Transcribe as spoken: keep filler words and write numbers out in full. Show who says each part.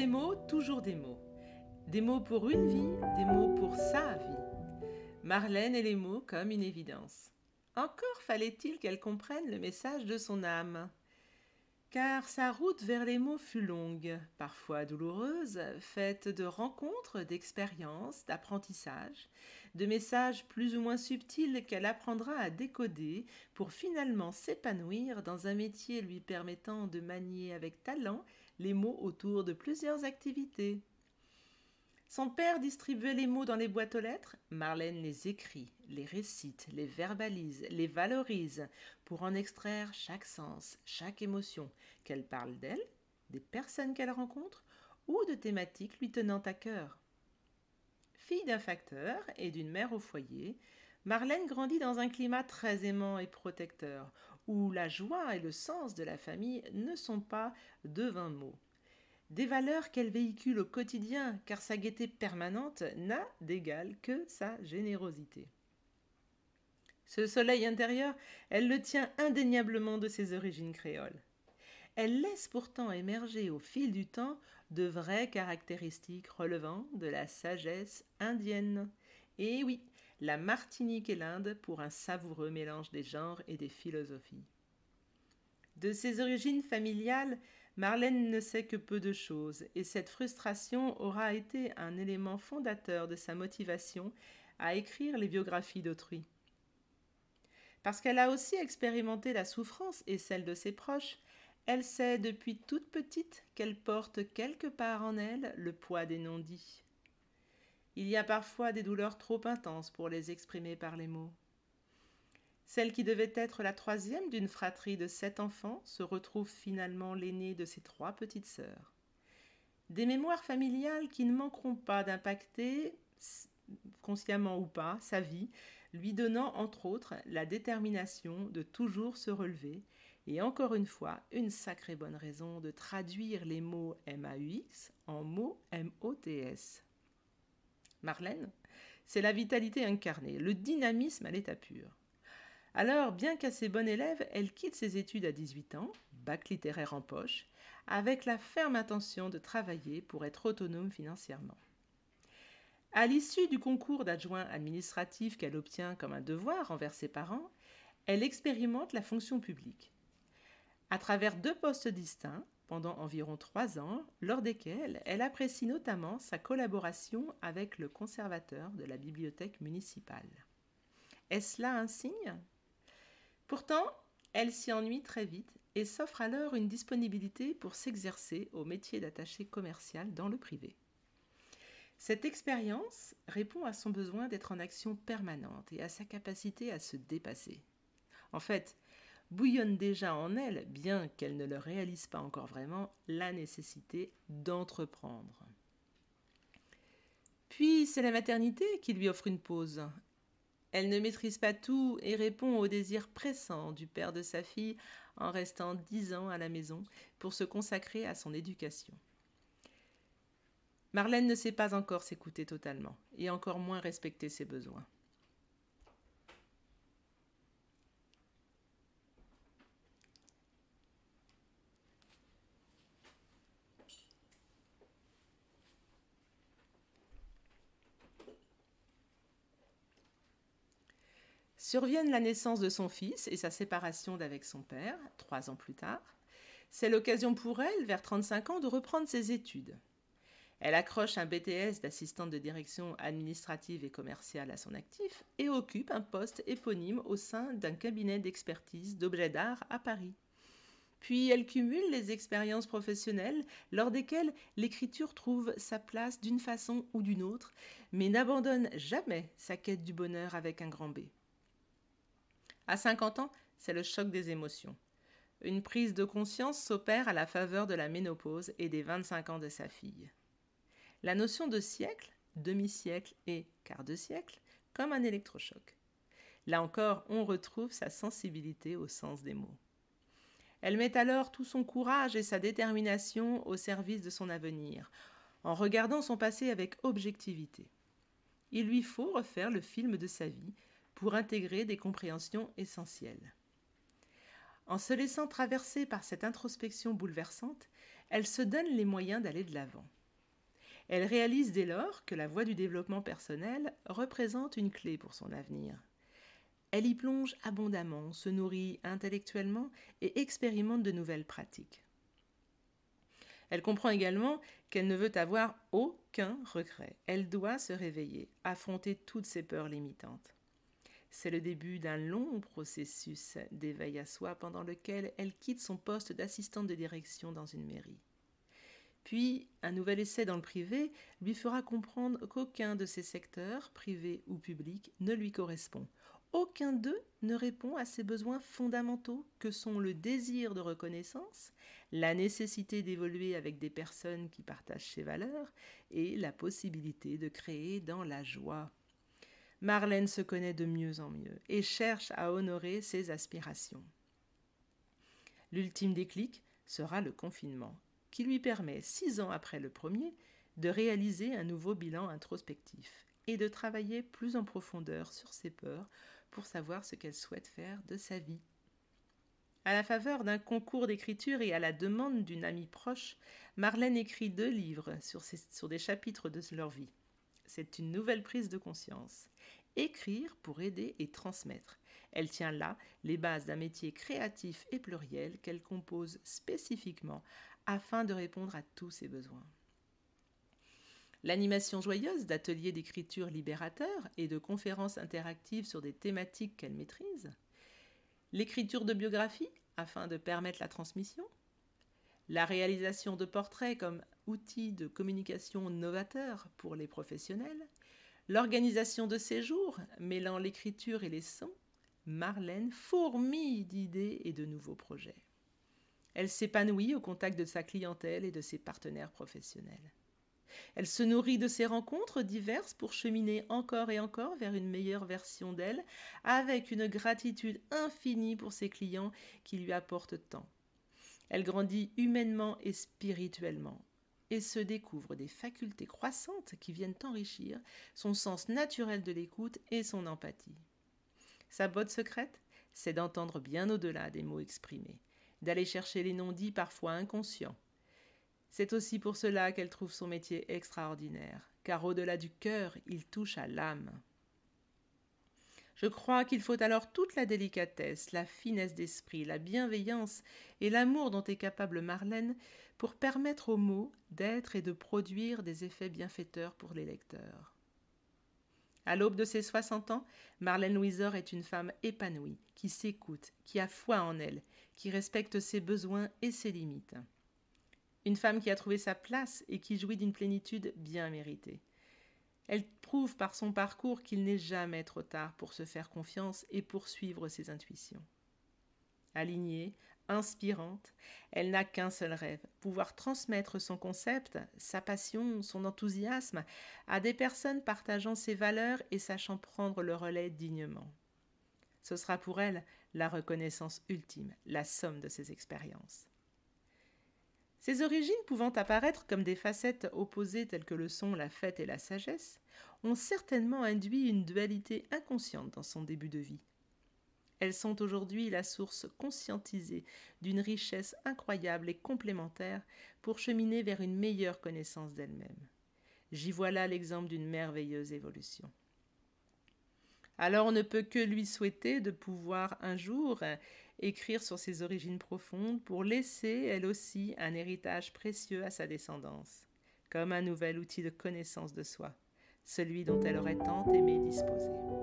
Speaker 1: des mots, toujours des mots. Des mots pour une vie, des mots pour sa vie. Marlène et les mots comme une évidence. Encore fallait-il qu'elle comprenne le message de son âme. Car sa route vers les mots fut longue, parfois douloureuse, faite de rencontres, d'expériences, d'apprentissages, de messages plus ou moins subtils qu'elle apprendra à décoder pour finalement s'épanouir dans un métier lui permettant de manier avec talent les mots autour de plusieurs activités. Son père distribuait les mots dans les boîtes aux lettres. Marlène les écrit, les récite, les verbalise, les valorise pour en extraire chaque sens, chaque émotion, qu'elle parle d'elle, des personnes qu'elle rencontre ou de thématiques lui tenant à cœur. Fille d'un facteur et d'une mère au foyer, Marlène grandit dans un climat très aimant et protecteur, où la joie et le sens de la famille ne sont pas de vains mots. Des valeurs qu'elle véhicule au quotidien, car sa gaieté permanente n'a d'égal que sa générosité. Ce soleil intérieur, elle le tient indéniablement de ses origines créoles. Elle laisse pourtant émerger au fil du temps de vraies caractéristiques relevant de la sagesse indienne. Et oui, la Martinique et l'Inde pour un savoureux mélange des genres et des philosophies. De ses origines familiales, Marlène ne sait que peu de choses et cette frustration aura été un élément fondateur de sa motivation à écrire les biographies d'autrui. Parce qu'elle a aussi expérimenté la souffrance et celle de ses proches, elle sait depuis toute petite qu'elle porte quelque part en elle le poids des non-dits. Il y a parfois des douleurs trop intenses pour les exprimer par les mots. Celle qui devait être la troisième d'une fratrie de sept enfants se retrouve finalement l'aînée de ses trois petites sœurs. Des mémoires familiales qui ne manqueront pas d'impacter, consciemment ou pas, sa vie, lui donnant entre autres la détermination de toujours se relever et encore une fois une sacrée bonne raison de traduire les mots M A U X en mots M O T S. Marlène, c'est la vitalité incarnée, le dynamisme à l'état pur. Alors, bien qu'assez bonne élève, elle quitte ses études à dix-huit ans, bac littéraire en poche, avec la ferme intention de travailler pour être autonome financièrement. À l'issue du concours d'adjoint administratif qu'elle obtient comme un devoir envers ses parents, elle expérimente la fonction publique. À travers deux postes distincts, pendant environ trois ans, lors desquels elle apprécie notamment sa collaboration avec le conservateur de la bibliothèque municipale. Est-ce là un signe ? Pourtant, elle s'y ennuie très vite et s'offre alors une disponibilité pour s'exercer au métier d'attaché commercial dans le privé. Cette expérience répond à son besoin d'être en action permanente et à sa capacité à se dépasser. En fait, bouillonne déjà en elle, bien qu'elle ne le réalise pas encore vraiment, la nécessité d'entreprendre. Puis c'est la maternité qui lui offre une pause. Elle ne maîtrise pas tout et répond au désir pressant du père de sa fille en restant dix ans à la maison pour se consacrer à son éducation. Marlène ne sait pas encore s'écouter totalement et encore moins respecter ses besoins. Surviennent la naissance de son fils et sa séparation d'avec son père, trois ans plus tard. C'est l'occasion pour elle, vers trente-cinq ans, de reprendre ses études. Elle accroche un B T S d'assistante de direction administrative et commerciale à son actif et occupe un poste éponyme au sein d'un cabinet d'expertise d'objets d'art à Paris. Puis elle cumule les expériences professionnelles lors desquelles l'écriture trouve sa place d'une façon ou d'une autre, mais n'abandonne jamais sa quête du bonheur avec un grand B. À cinquante ans, c'est le choc des émotions. Une prise de conscience s'opère à la faveur de la ménopause et des vingt-cinq ans de sa fille. La notion de siècle, demi-siècle et quart de siècle, comme un électrochoc. Là encore, on retrouve sa sensibilité au sens des mots. Elle met alors tout son courage et sa détermination au service de son avenir, en regardant son passé avec objectivité. Il lui faut refaire le film de sa vie pour intégrer des compréhensions essentielles. En se laissant traverser par cette introspection bouleversante, elle se donne les moyens d'aller de l'avant. Elle réalise dès lors que la voie du développement personnel représente une clé pour son avenir. Elle y plonge abondamment, se nourrit intellectuellement et expérimente de nouvelles pratiques. Elle comprend également qu'elle ne veut avoir aucun regret. Elle doit se réveiller, affronter toutes ses peurs limitantes. C'est le début d'un long processus d'éveil à soi pendant lequel elle quitte son poste d'assistante de direction dans une mairie. Puis, un nouvel essai dans le privé lui fera comprendre qu'aucun de ces secteurs, privés ou publics, ne lui correspond. Aucun d'eux ne répond à ses besoins fondamentaux que sont le désir de reconnaissance, la nécessité d'évoluer avec des personnes qui partagent ses valeurs et la possibilité de créer dans la joie. Marlène se connaît de mieux en mieux et cherche à honorer ses aspirations. L'ultime déclic sera le confinement, qui lui permet, six ans après le premier, de réaliser un nouveau bilan introspectif et de travailler plus en profondeur sur ses peurs pour savoir ce qu'elle souhaite faire de sa vie. À la faveur d'un concours d'écriture et à la demande d'une amie proche, Marlène écrit deux livres sur, ces, sur des chapitres de leur vie. C'est une nouvelle prise de conscience. Écrire pour aider et transmettre. Elle tient là les bases d'un métier créatif et pluriel qu'elle compose spécifiquement afin de répondre à tous ses besoins. L'animation joyeuse d'ateliers d'écriture libérateurs et de conférences interactives sur des thématiques qu'elle maîtrise, l'écriture de biographies afin de permettre la transmission, la réalisation de portraits comme outil de communication novateur pour les professionnels, l'organisation de séjours mêlant l'écriture et les sons, Marlène fourmille d'idées et de nouveaux projets. Elle s'épanouit au contact de sa clientèle et de ses partenaires professionnels. Elle se nourrit de ses rencontres diverses pour cheminer encore et encore vers une meilleure version d'elle, avec une gratitude infinie pour ses clients qui lui apportent tant. Elle grandit humainement et spirituellement et se découvre des facultés croissantes qui viennent enrichir son sens naturel de l'écoute et son empathie. Sa botte secrète, c'est d'entendre bien au-delà des mots exprimés, d'aller chercher les non-dits parfois inconscients. C'est aussi pour cela qu'elle trouve son métier extraordinaire, car au-delà du cœur, il touche à l'âme. Je crois qu'il faut alors toute la délicatesse, la finesse d'esprit, la bienveillance et l'amour dont est capable Marlène pour permettre aux mots d'être et de produire des effets bienfaiteurs pour les lecteurs. À l'aube de ses soixante ans, Marlène Louisor est une femme épanouie, qui s'écoute, qui a foi en elle, qui respecte ses besoins et ses limites. Une femme qui a trouvé sa place et qui jouit d'une plénitude bien méritée. Elle prouve par son parcours qu'il n'est jamais trop tard pour se faire confiance et poursuivre ses intuitions. Alignée, inspirante, elle n'a qu'un seul rêve, pouvoir transmettre son concept, sa passion, son enthousiasme à des personnes partageant ses valeurs et sachant prendre le relais dignement. Ce sera pour elle la reconnaissance ultime, la somme de ses expériences. Ses origines pouvant apparaître comme des facettes opposées telles que le sont la fête et la sagesse, ont certainement induit une dualité inconsciente dans son début de vie. Elles sont aujourd'hui la source conscientisée d'une richesse incroyable et complémentaire pour cheminer vers une meilleure connaissance d'elle-même. J'y vois là l'exemple d'une merveilleuse évolution. Alors on ne peut que lui souhaiter de pouvoir un jour écrire sur ses origines profondes pour laisser, elle aussi, un héritage précieux à sa descendance, comme un nouvel outil de connaissance de soi, celui dont elle aurait tant aimé disposer.